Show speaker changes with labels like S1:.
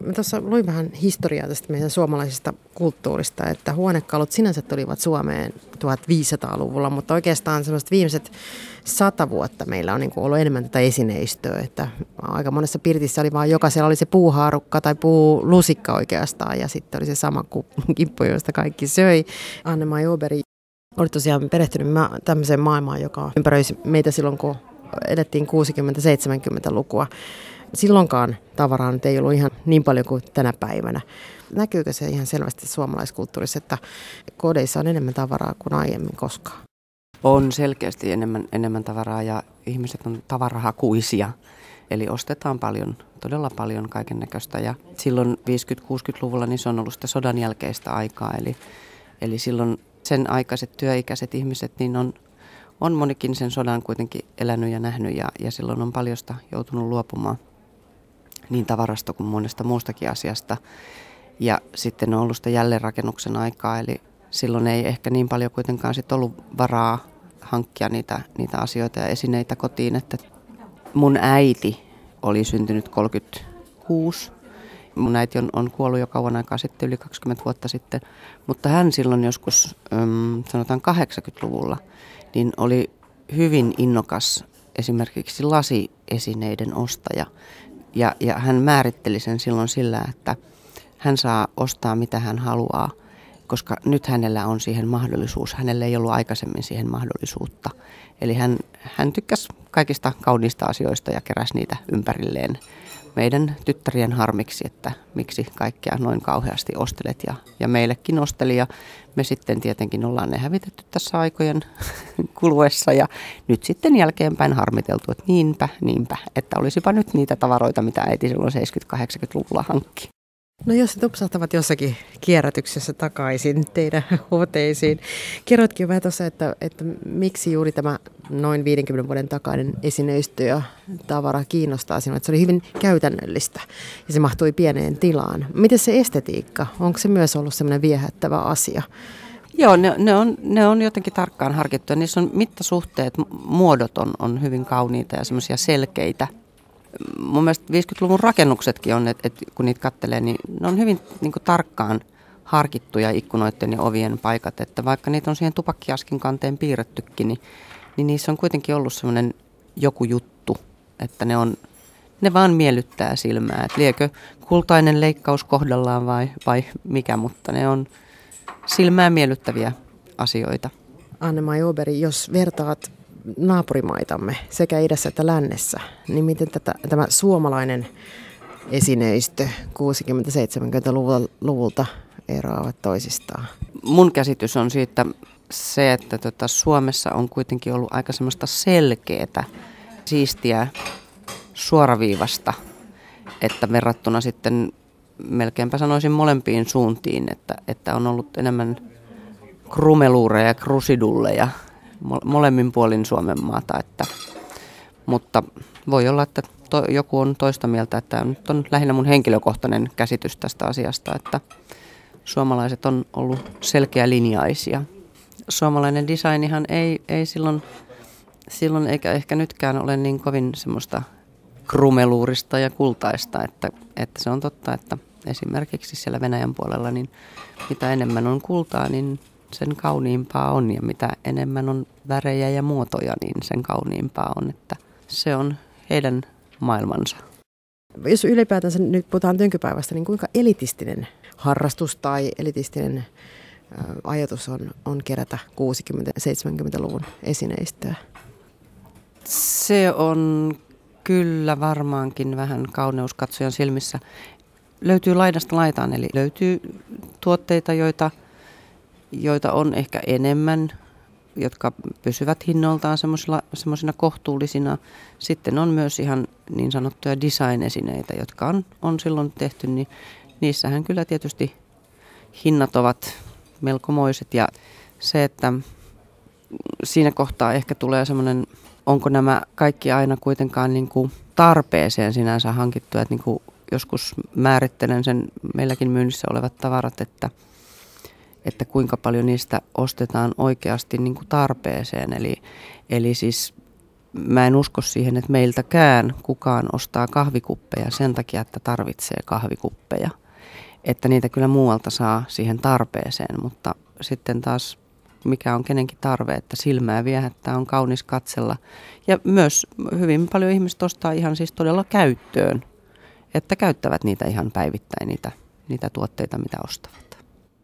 S1: Mä tuossa luin vähän historiaa tästä meidän suomalaisesta kulttuurista, että huonekalut sinänsä tulivat Suomeen 1500-luvulla, mutta oikeastaan sellaiset viimeiset 100 vuotta meillä on niin kuin ollut enemmän tätä esineistöä, että aika monessa pirtissä oli vaan jokaisella oli se puuhaarukka tai puulusikka oikeastaan ja sitten oli se sama kimppu, josta kaikki söi. Anne-Maj Åberg oli tosiaan perehtynyt tämmöiseen maailmaan, joka ympäröi meitä silloin, kun elettiin 60-70-lukua. Silloinkaan tavaraa nyt ei ollut ihan niin paljon kuin tänä päivänä. Näkyykö se ihan selvästi suomalaiskulttuurissa, että kodeissa on enemmän tavaraa kuin aiemmin koskaan?
S2: On selkeästi enemmän tavaraa ja ihmiset on tavarahakuisia. Eli ostetaan paljon, todella paljon kaiken näköistä. Ja silloin 50-60-luvulla niin se on ollut sitä sodan jälkeistä aikaa. Eli silloin sen aikaiset työikäiset ihmiset niin on monikin sen sodan kuitenkin elänyt ja nähnyt ja silloin on paljosta joutunut luopumaan niin tavarasta kuin monesta muustakin asiasta. Ja sitten on ollut sitä jälleenrakennuksen aikaa, eli silloin ei ehkä niin paljon kuitenkaan sit ollut varaa hankkia niitä asioita ja esineitä kotiin. Että mun äiti oli syntynyt 36. Mun äiti on kuollut jo kauan aikaa sitten, yli 20 vuotta sitten, mutta hän silloin joskus, sanotaan 80-luvulla, niin oli hyvin innokas esimerkiksi lasiesineiden ostaja. Ja hän määritteli sen silloin sillä, että hän saa ostaa mitä hän haluaa, koska nyt hänellä on siihen mahdollisuus. Hänellä ei ollut aikaisemmin siihen mahdollisuutta. Eli hän tykkäsi kaikista kauniista asioista ja keräsi niitä ympärilleen meidän tyttärien harmiksi, että miksi kaikkea noin kauheasti ostelet. Ja meillekin osteli ja me sitten tietenkin ollaan ne hävitetty tässä aikojen kuluessa ja nyt sitten jälkeenpäin harmiteltu, että niinpä, että olisipa nyt niitä tavaroita, mitä äiti silloin 70-80-luvulla hankki.
S1: No jos ne tupsahtavat jossakin kierrätyksessä takaisin teidän hoteisiin. Kerroitkin vähän tuossa, että miksi juuri tämä noin 50 vuoden takainen esineistö ja tavara kiinnostaa sinua. Että se oli hyvin käytännöllistä ja se mahtui pieneen tilaan. Miten se estetiikka? Onko se myös ollut semmoinen viehättävä asia?
S2: Joo, ne on jotenkin tarkkaan harkittu. Niissä on mittasuhteet, muodot on hyvin kauniita ja semmoisia selkeitä. Mun mielestä 50-luvun rakennuksetkin on, että kun niitä katselee, niin ne on hyvin niin kuin tarkkaan harkittuja ikkunoiden ja ovien paikat. Että vaikka niitä on siihen tupakkiaskin kanteen piirrettykin, niin niissä on kuitenkin ollut semmoinen joku juttu, että ne vaan miellyttää silmää. Että liekö kultainen leikkaus kohdallaan vai mikä, mutta ne on silmää miellyttäviä asioita.
S1: Anne-Maj Åberg, jos vertaat naapurimaitamme sekä idässä että lännessä, niin miten tämä suomalainen esineistö 60-70-luvulta eroavat toisistaan?
S2: Mun käsitys on siitä se, että Suomessa on kuitenkin ollut aika semmoista selkeätä, siistiä, suoraviivasta, että verrattuna sitten melkeinpä sanoisin molempiin suuntiin, että on ollut enemmän krumeluureja ja krusidulleja molemmin puolin Suomen maata, mutta voi olla, että joku on toista mieltä, että nyt on lähinnä mun henkilökohtainen käsitys tästä asiasta, että suomalaiset on ollut selkeälinjaisia. Suomalainen designihan ei silloin eikä ehkä nytkään ole niin kovin semmoista krumeluurista ja kultaista, että se on totta, että esimerkiksi siellä Venäjän puolella, niin mitä enemmän on kultaa, niin sen kauniimpaa on ja mitä enemmän on värejä ja muotoja, niin sen kauniimpaa on, että se on heidän maailmansa.
S1: Jos ylipäätänsä nyt puhutaan tönkypäivästä, niin kuinka elitistinen harrastus tai elitistinen ajatus on kerätä 60-70-luvun esineistöä?
S2: Se on kyllä varmaankin vähän kauneuskatsojan silmissä. Löytyy laidasta laitaan, eli löytyy tuotteita, joita on ehkä enemmän, jotka pysyvät hinnoiltaan semmoisina kohtuullisina. Sitten on myös ihan niin sanottuja design-esineitä, jotka on silloin tehty, niin niissähän kyllä tietysti hinnat ovat melkomoiset. Ja se, että siinä kohtaa ehkä tulee semmoinen, onko nämä kaikki aina kuitenkaan niin kuin tarpeeseen sinänsä hankittuja, että niin kuin joskus määrittelen sen meilläkin myynnissä olevat tavarat, että kuinka paljon niistä ostetaan oikeasti niin kuin tarpeeseen. Eli siis mä en usko siihen, että meiltäkään kukaan ostaa kahvikuppeja sen takia, että tarvitsee kahvikuppeja. Että niitä kyllä muualta saa siihen tarpeeseen, mutta sitten taas mikä on kenenkin tarve, että silmää viehättää, on kaunis katsella. Ja myös hyvin paljon ihmiset ostaa ihan siis todella käyttöön, että käyttävät niitä ihan päivittäin, niitä tuotteita, mitä ostavat.